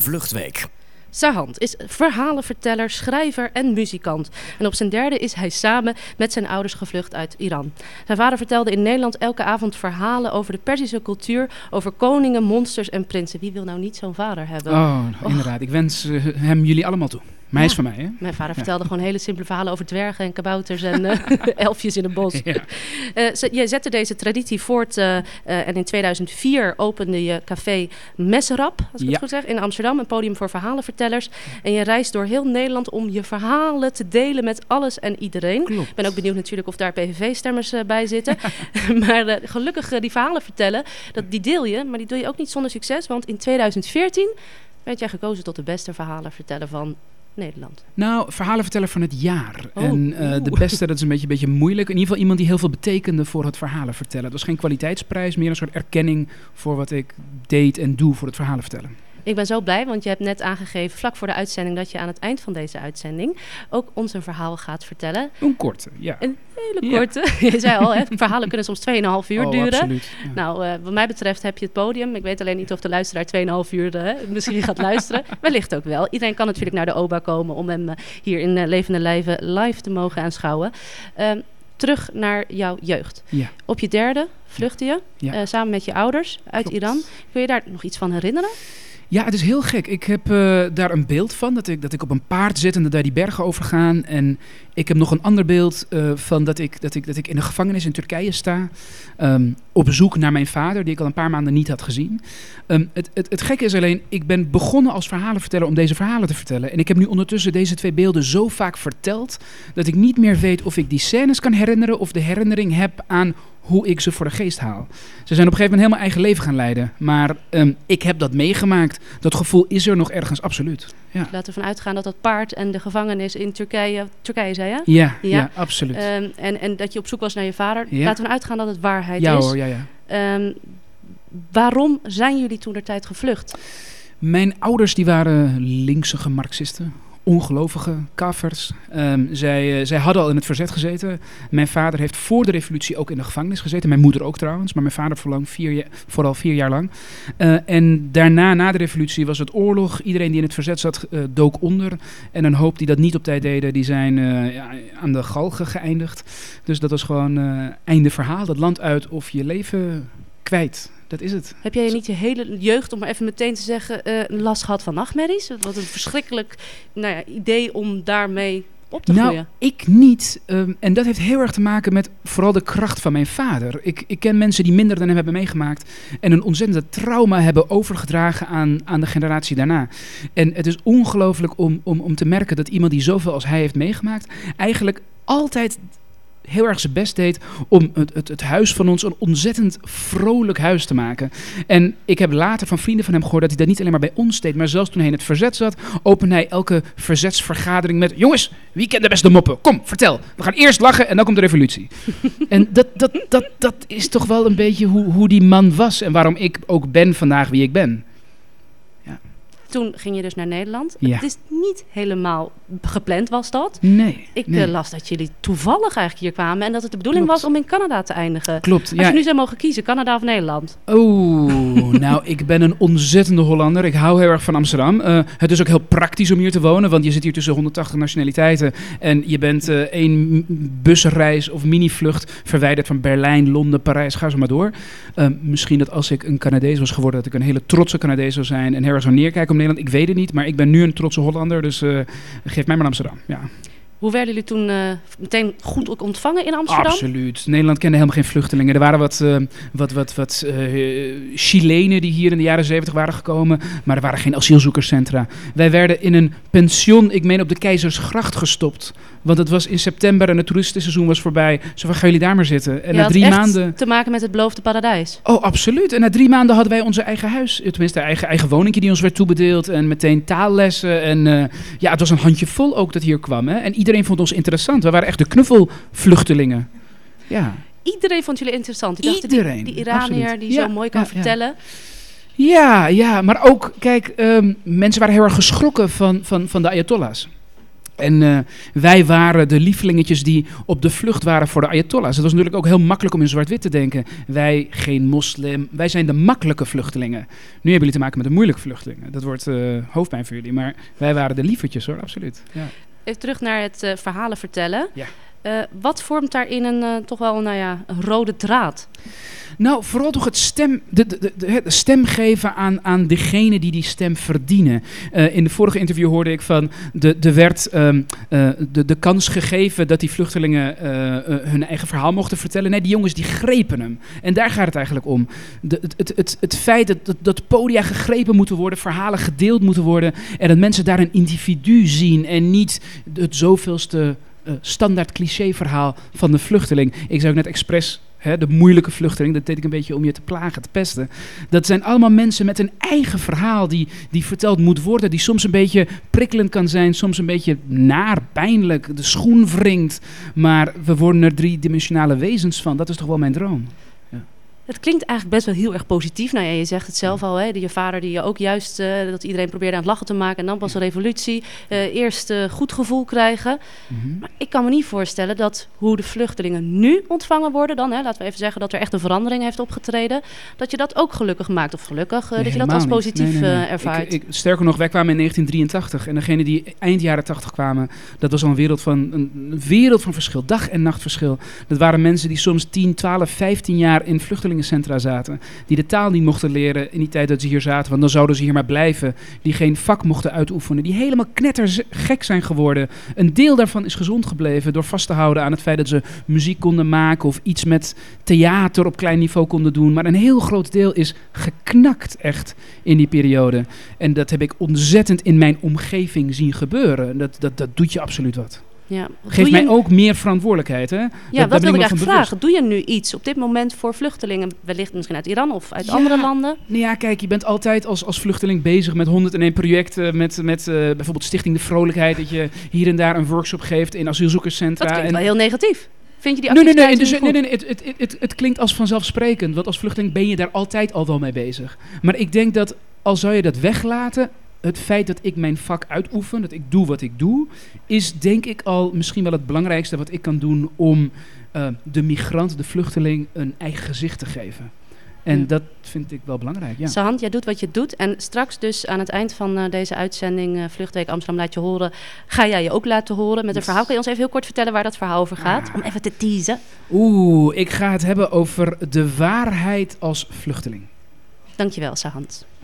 Vluchtweek. Sahand is verhalenverteller, schrijver en muzikant. En op zijn derde is hij samen met zijn ouders gevlucht uit Iran. Zijn vader vertelde in Nederland elke avond verhalen over de Perzische cultuur, over koningen, monsters en prinsen. Wie wil nou niet zo'n vader hebben? Inderdaad. Ik wens hem jullie allemaal toe. Maar hij is van mij, hè? Mijn vader vertelde gewoon hele simpele verhalen over dwergen en kabouters en elfjes in het bos. Ja. Je zette deze traditie voort en in 2004 opende je café Messerap, als ik het goed zeg, in Amsterdam. Een podium voor verhalenvertellers. En je reist door heel Nederland om je verhalen te delen met alles en iedereen. Klopt. Ik ben ook benieuwd natuurlijk of daar PVV-stemmers bij zitten. Maar gelukkig die verhalen vertellen, die deel je. Maar die doe je ook niet zonder succes. Want in 2014 werd jij gekozen tot de beste verhalenverteller van Nederland. Nou, verhalenverteller van het jaar. En de beste, dat is een beetje moeilijk. In ieder geval iemand die heel veel betekende voor het verhalen vertellen. Het was geen kwaliteitsprijs, meer een soort erkenning voor wat ik deed en doe voor het verhalen vertellen. Ik ben zo blij, want je hebt net aangegeven, vlak voor de uitzending, dat je aan het eind van deze uitzending ook ons een verhaal gaat vertellen. Een korte, ja. Een hele korte. Ja. Je zei al, verhalen kunnen soms 2,5 uur duren. Absoluut. Ja. Nou, wat mij betreft heb je het podium. Ik weet alleen niet of de luisteraar 2,5 uur misschien gaat luisteren. Wellicht ook wel. Iedereen kan natuurlijk naar de OBA komen om hem hier in levende lijven live te mogen aanschouwen. Terug naar jouw jeugd. Ja. Op je derde vluchtte je samen met je ouders uit Iran. Kun je daar nog iets van herinneren? Ja, het is heel gek. Ik heb daar een beeld van dat ik op een paard zit en dat daar die bergen overgaan. En ik heb nog een ander beeld van dat ik in een gevangenis in Turkije sta. Op zoek naar mijn vader, die ik al een paar maanden niet had gezien. Het gekke is alleen, ik ben begonnen als verhalenverteller om deze verhalen te vertellen. En ik heb nu ondertussen deze twee beelden zo vaak verteld dat ik niet meer weet of ik die scènes kan herinneren of de herinnering heb aan hoe ik ze voor de geest haal. Ze zijn op een gegeven moment helemaal eigen leven gaan leiden. Maar ik heb dat meegemaakt. Dat gevoel is er nog ergens, absoluut. Ja. Laten we ervan uitgaan dat paard en de gevangenis in Turkije zei je? Ja, absoluut. En dat je op zoek was naar je vader. Ja. Laten we uitgaan dat het waarheid ja, is. Hoor, ja. Waarom zijn jullie toentertijd gevlucht? Mijn ouders die waren linkse marxisten. Ongelovige kaffers. Zij hadden al in het verzet gezeten. Mijn vader heeft voor de revolutie ook in de gevangenis gezeten. Mijn moeder ook trouwens, maar mijn vader vooral 4 jaar lang. En daarna, na de revolutie, was het oorlog. Iedereen die in het verzet zat, dook onder. En een hoop die dat niet op tijd deden, die zijn aan de galgen geëindigd. Dus dat was gewoon einde verhaal. Dat land uit of je leven kwijt. Dat is het. Heb jij niet je hele jeugd, om maar even meteen te zeggen, last gehad van nachtmerries? Wat een verschrikkelijk idee om daarmee op te groeien. Nou, ik niet. En dat heeft heel erg te maken met vooral de kracht van mijn vader. Ik ken mensen die minder dan hem hebben meegemaakt en een ontzettende trauma hebben overgedragen aan de generatie daarna. En het is ongelooflijk om te merken dat iemand die zoveel als hij heeft meegemaakt eigenlijk altijd heel erg zijn best deed om het huis van ons een ontzettend vrolijk huis te maken. En ik heb later van vrienden van hem gehoord dat hij dat niet alleen maar bij ons deed, maar zelfs toen hij in het verzet zat, opende hij elke verzetsvergadering met: jongens, wie kent de beste moppen? Kom, vertel. We gaan eerst lachen en dan komt de revolutie. En dat is toch wel een beetje hoe die man was en waarom ik ook ben vandaag wie ik ben. Toen ging je dus naar Nederland. Ja. Het is niet helemaal gepland, was dat? Nee. Ik las dat jullie toevallig eigenlijk hier kwamen en dat het de bedoeling Klopt. was om in Canada te eindigen. Klopt. Als je nu zou mogen kiezen, Canada of Nederland? Nou, ik ben een ontzettende Hollander. Ik hou heel erg van Amsterdam. Het is ook heel praktisch om hier te wonen, want je zit hier tussen 180 nationaliteiten en je bent 1 busreis of minivlucht verwijderd van Berlijn, Londen, Parijs, ga zo maar door. Misschien dat als ik een Canadees was geworden, dat ik een hele trotse Canadees zou zijn en heel erg zou neerkijken op Nederland. Ik weet het niet, maar ik ben nu een trotse Hollander, dus geef mij maar Amsterdam. Ja. Hoe werden jullie toen meteen goed ontvangen in Amsterdam? Absoluut. Nederland kende helemaal geen vluchtelingen. Er waren wat Chilenen die hier in de jaren 70 waren gekomen, maar er waren geen asielzoekerscentra. Wij werden in een pension, ik meen op de Keizersgracht, gestopt. Want het was in september en het toeristenseizoen was voorbij. Zo van, gaan jullie daar maar zitten? En na 3 maanden te maken met het beloofde paradijs. Oh, absoluut. En na 3 maanden hadden wij onze eigen huis. Tenminste, eigen woningje die ons werd toebedeeld. En meteen taallessen. En het was een handjevol ook dat hier kwam. Hè? En iedereen vond ons interessant. We waren echt de knuffelvluchtelingen. Ja. Iedereen vond jullie interessant. Iedereen. Die Iranier die zo mooi kan vertellen. Ja, maar ook, kijk, mensen waren heel erg geschrokken van de Ayatollahs. En wij waren de lievelingetjes die op de vlucht waren voor de Ayatollahs. Het was natuurlijk ook heel makkelijk om in zwart-wit te denken. Wij, geen moslim, wij zijn de makkelijke vluchtelingen. Nu hebben jullie te maken met de moeilijke vluchtelingen. Dat wordt hoofdpijn voor jullie. Maar wij waren de lievertjes hoor, absoluut. Ja. Even terug naar het verhalen vertellen. Ja. Wat vormt daarin een rode draad? Nou, vooral toch het de stem geven aan degene die stem verdienen. In de vorige interview hoorde ik van, er werd de kans gegeven dat die vluchtelingen hun eigen verhaal mochten vertellen. Nee, die jongens die grepen hem. En daar gaat het eigenlijk om. Het feit dat podia gegrepen moeten worden, verhalen gedeeld moeten worden en dat mensen daar een individu zien en niet het zoveelste standaard clichéverhaal van de vluchteling. Ik zei ook net expres, de moeilijke vluchteling, dat deed ik een beetje om je te plagen, te pesten. Dat zijn allemaal mensen met een eigen verhaal die verteld moet worden, die soms een beetje prikkelend kan zijn, soms een beetje naar, pijnlijk, de schoen wringt. Maar we worden er driedimensionale wezens van. Dat is toch wel mijn droom. Het klinkt eigenlijk best wel heel erg positief. Nou ja, je zegt het zelf al, hè? Je vader die je ook juist, dat iedereen probeerde aan het lachen te maken en dan pas een revolutie. Eerst goed gevoel krijgen. Mm-hmm. Maar ik kan me niet voorstellen dat hoe de vluchtelingen nu ontvangen worden dan, laten we even zeggen dat er echt een verandering heeft opgetreden, dat je dat ook gelukkig maakt. Of gelukkig, dat je dat als positief ervaart. Sterker nog, wij kwamen in 1983 en degene die eind jaren 80 kwamen, dat was al een wereld van verschil, dag- en nachtverschil. Dat waren mensen die soms 10, 12, 15 jaar in vluchtelingencentra zaten, die de taal niet mochten leren in die tijd dat ze hier zaten, want dan zouden ze hier maar blijven, die geen vak mochten uitoefenen, die helemaal knettergek zijn geworden. Een deel daarvan is gezond gebleven door vast te houden aan het feit dat ze muziek konden maken of iets met theater op klein niveau konden doen, maar een heel groot deel is geknakt echt in die periode. En dat heb ik ontzettend in mijn omgeving zien gebeuren. Dat doet je absoluut wat. Ja. Geeft mij ook meer verantwoordelijkheid. Hè? Ja, wat wil ik eigenlijk vragen? Doe je nu iets op dit moment voor vluchtelingen, wellicht misschien uit Iran of uit andere landen? Nou ja, kijk, je bent altijd als vluchteling bezig met 101 projecten, met bijvoorbeeld Stichting de Vrolijkheid, dat je hier en daar een workshop geeft in asielzoekerscentra. Dat klinkt wel heel negatief. Vind je die activiteiten Nee, het klinkt als vanzelfsprekend, want als vluchteling ben je daar altijd al wel mee bezig. Maar ik denk dat, al zou je dat weglaten, het feit dat ik mijn vak uitoefen, dat ik doe wat ik doe, is denk ik al misschien wel het belangrijkste wat ik kan doen om de migrant, de vluchteling, een eigen gezicht te geven. En dat vind ik wel belangrijk, ja. Sahand, jij doet wat je doet. En straks dus aan het eind van deze uitzending Vluchtweek Amsterdam Laat Je Horen, ga jij je ook laten horen met een verhaal. Kan je ons even heel kort vertellen waar dat verhaal over gaat? Om even te teasen. Ik ga het hebben over de waarheid als vluchteling. Dankjewel, Sahand.